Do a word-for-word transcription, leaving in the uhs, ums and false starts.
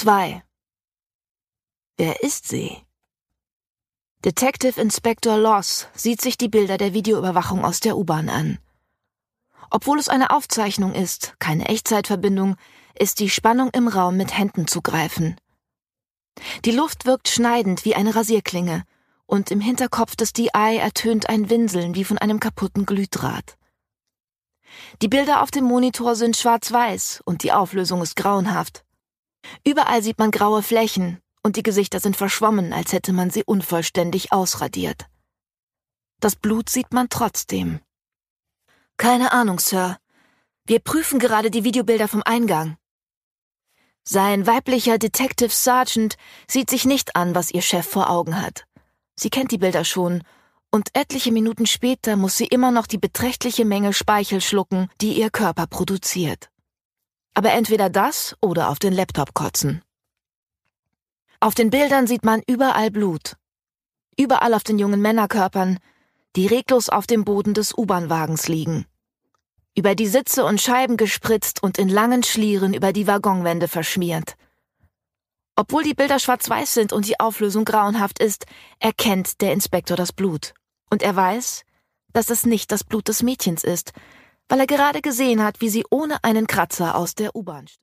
zwei. Wer ist sie? Detective Inspector Loss sieht sich die Bilder der Videoüberwachung aus der U-Bahn an. Obwohl es eine Aufzeichnung ist, keine Echtzeitverbindung, ist die Spannung im Raum mit Händen zu greifen. Die Luft wirkt schneidend wie eine Rasierklinge und im Hinterkopf des D I ertönt ein Winseln wie von einem kaputten Glühdraht. Die Bilder auf dem Monitor sind schwarz-weiß und die Auflösung ist grauenhaft. Überall sieht man graue Flächen und die Gesichter sind verschwommen, als hätte man sie unvollständig ausradiert. Das Blut sieht man trotzdem. Keine Ahnung, Sir. Wir prüfen gerade die Videobilder vom Eingang. Sein weiblicher Detective Sergeant sieht sich nicht an, was ihr Chef vor Augen hat. Sie kennt die Bilder schon und etliche Minuten später muss sie immer noch die beträchtliche Menge Speichel schlucken, die ihr Körper produziert. Aber entweder das oder auf den Laptop kotzen. Auf den Bildern sieht man überall Blut. Überall auf den jungen Männerkörpern, die reglos auf dem Boden des U-Bahn-Wagens liegen. Über die Sitze und Scheiben gespritzt und in langen Schlieren über die Waggonwände verschmiert. Obwohl die Bilder schwarz-weiß sind und die Auflösung grauenhaft ist, erkennt der Inspektor das Blut. Und er weiß, dass es nicht das Blut des Mädchens ist, weil er gerade gesehen hat, wie sie ohne einen Kratzer aus der U-Bahn